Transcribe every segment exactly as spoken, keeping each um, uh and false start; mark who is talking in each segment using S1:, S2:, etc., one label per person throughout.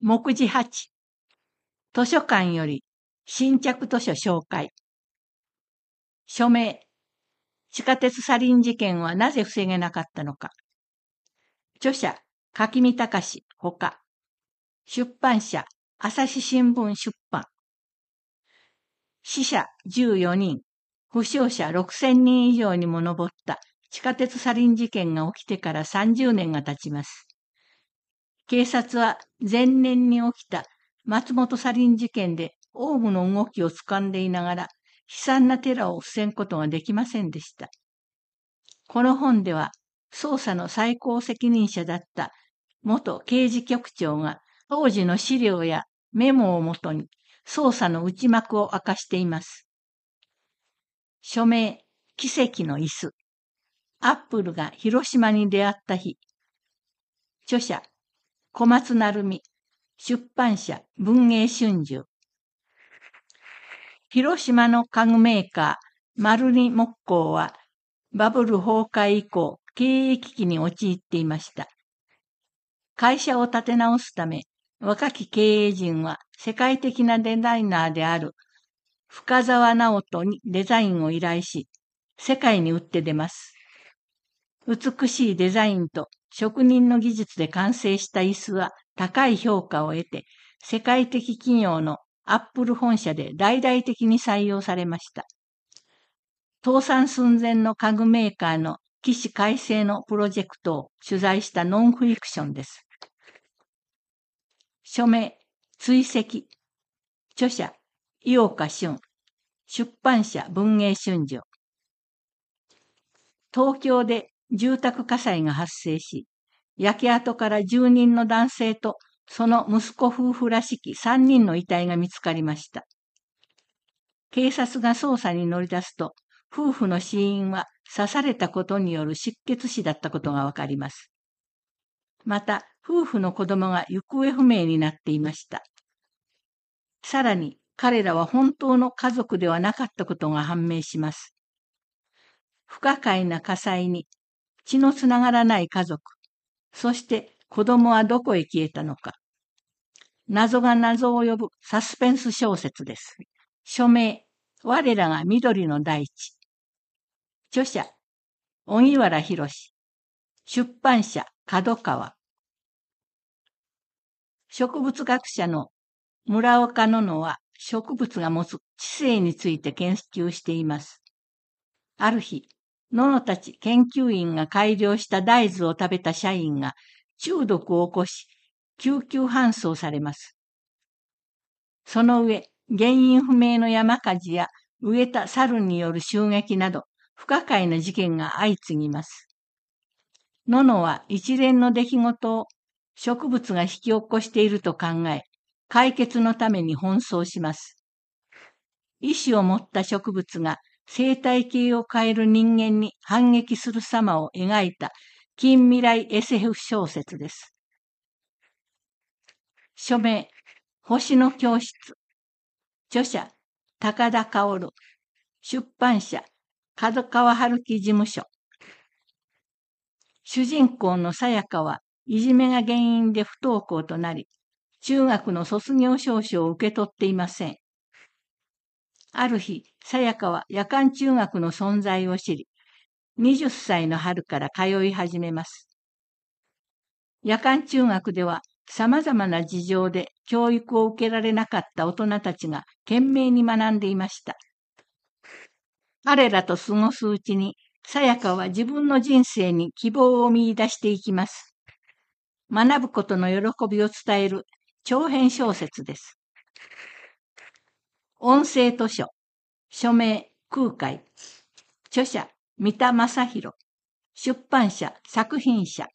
S1: 目次はち。図書館より新着図書紹介。署名。地下鉄サリン事件はなぜ防げなかったのか。著者、柿見隆ほか。出版社、朝日新聞出版。死者じゅうよにん、負傷者ろくせんにん以上にも上った地下鉄サリン事件が起きてからさんじゅうねんが経ちます。警察は前年に起きた松本サリン事件でオウムの動きを掴んでいながら悲惨なテロを防ぐことができませんでした。この本では捜査の最高責任者だった元刑事局長が当時の資料やメモをもとに捜査の内幕を明かしています。署名、奇跡の椅子。アップルが広島に出会った日。著者、小松成美。出版社、文藝春秋。広島の家具メーカー、丸二木工は、バブル崩壊以降、経営危機に陥っていました。会社を立て直すため、若き経営陣は世界的なデザイナーである深沢直人にデザインを依頼し、世界に打って出ます。美しいデザインと職人の技術で完成した椅子は高い評価を得て、世界的企業のアップル本社で大々的に採用されました。倒産寸前の家具メーカーの起死回生のプロジェクトを取材したノンフィクションです。署名、追跡。著者、井岡俊。出版社、文藝春秋。東京で住宅火災が発生し、焼け跡から住人の男性とその息子夫婦らしきさんにんの遺体が見つかりました。警察が捜査に乗り出すと、夫婦の死因は刺されたことによる失血死だったことがわかります。また、夫婦の子供が行方不明になっていました。さらに、彼らは本当の家族ではなかったことが判明します。不可解な火災に、血のつながらない家族、そして子供はどこへ消えたのか。謎が謎を呼ぶサスペンス小説です。署名、我らが緑の大地。著者、荻原博。出版社、角川。植物学者の村岡野々は植物が持つ知性について研究しています。ある日、野々たち研究員が改良した大豆を食べた社員が中毒を起こし、救急搬送されます。その上、原因不明の山火事や飢えた猿による襲撃など、不可解な事件が相次ぎます。野々は一連の出来事を植物が引き起こしていると考え、解決のために奔走します。意志を持った植物が生態系を変える人間に反撃する様を描いた近未来 エスエフ 小説です。署名、星の教室。著者、高田薫。出版社、角川春樹事務所。主人公のさやかはいじめが原因で不登校となり、中学の卒業証書を受け取っていません。ある日、さやかは夜間中学の存在を知り、はたちの春から通い始めます。夜間中学では様々な事情で教育を受けられなかった大人たちが懸命に学んでいました。彼らと過ごすうちに、さやかは自分の人生に希望を見出していきます。学ぶことの喜びを伝える長編小説です。音声図書。署名、空海。著者、三田正宏。出版社、作品社。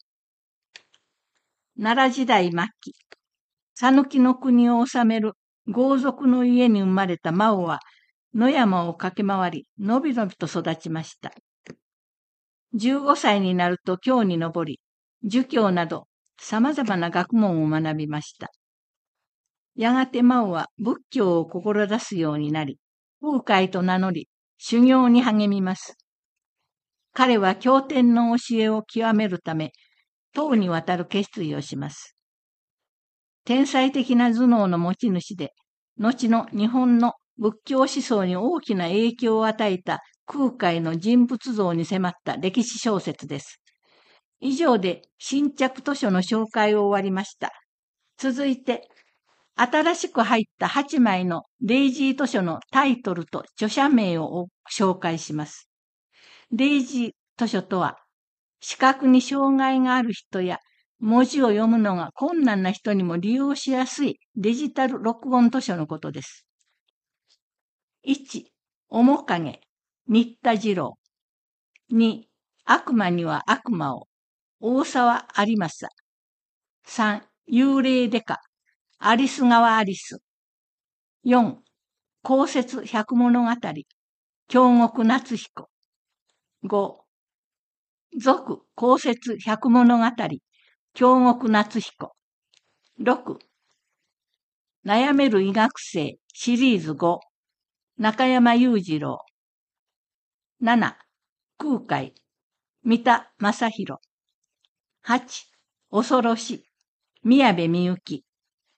S1: 奈良時代末期、讃岐の国を治める豪族の家に生まれたマオは、野山を駆け回り、のびのびと育ちました。じゅうごさいになると京に登り、儒教など様々な学問を学びました。やがてマオは仏教を志すようになり、空海と名乗り、修行に励みます。彼は経典の教えを極めるため、唐に渡る決意をします。 天才的な頭脳の持ち主で、後の日本の仏教思想に大きな影響を与えた空海の人物像に迫った歴史小説です。以上で新着図書の紹介を終わりました。続いて、新しく入ったはちまいのデイジー図書のタイトルと著者名を紹介します。デイジー図書とは、視覚に障害がある人や文字を読むのが困難な人にも利用しやすいデジタル録音図書のことです。いち、面影、新田次郎。に、悪魔には悪魔を、大沢有正。さん、幽霊デカ、アリス川アリス。よん、公説百物語、京極夏彦。ご、続公説百物語、京極夏彦。ろく、悩める医学生シリーズご、中山雄二郎。なな、空海、三田正宏。はち、恐ろし、宮部みゆき。